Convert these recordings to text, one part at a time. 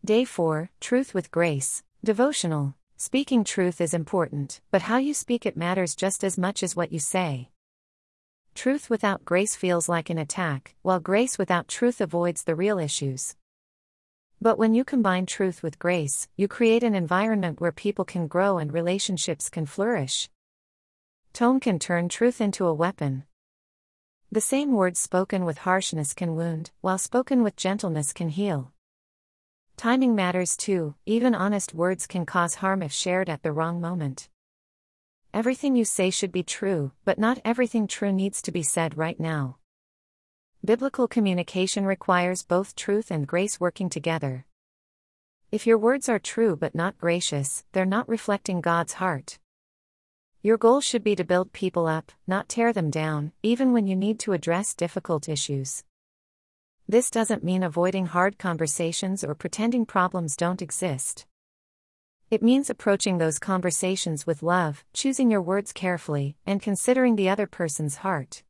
Day 4, Truth with Grace, Devotional. Speaking truth is important, but how you speak it matters just as much as what you say. Truth without grace feels like an attack, while grace without truth avoids the real issues. But when you combine truth with grace, you create an environment where people can grow and relationships can flourish. Tone can turn truth into a weapon. The same words spoken with harshness can wound, while spoken with gentleness can heal. Timing matters too, even honest words can cause harm if shared at the wrong moment. Everything you say should be true, but not everything true needs to be said right now. Biblical communication requires both truth and grace working together. If your words are true but not gracious, they're not reflecting God's heart. Your goal should be to build people up, not tear them down, even when you need to address difficult issues. This doesn't mean avoiding hard conversations or pretending problems don't exist. It means approaching those conversations with love, choosing your words carefully, and considering the other person's heart.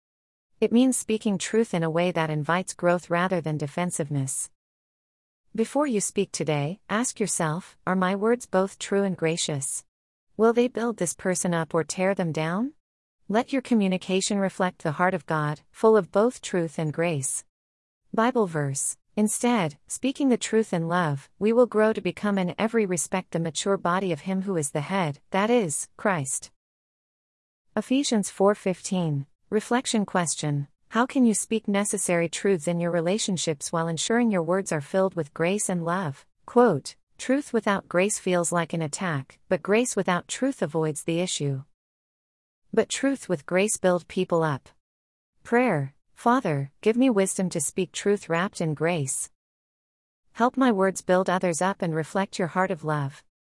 It means speaking truth in a way that invites growth rather than defensiveness. Before you speak today, ask yourself, are my words both true and gracious? Will they build this person up or tear them down? Let your communication reflect the heart of God, full of both truth and grace. Bible verse. Instead, speaking the truth in love, we will grow to become in every respect the mature body of Him who is the head, that is, Christ. Ephesians 4:15. Reflection question. How can you speak necessary truths in your relationships while ensuring your words are filled with grace and love? Quote, truth without grace feels like an attack, but grace without truth avoids the issue. But truth with grace builds people up. Prayer. Father, give me wisdom to speak truth wrapped in grace. Help my words build others up and reflect your heart of love.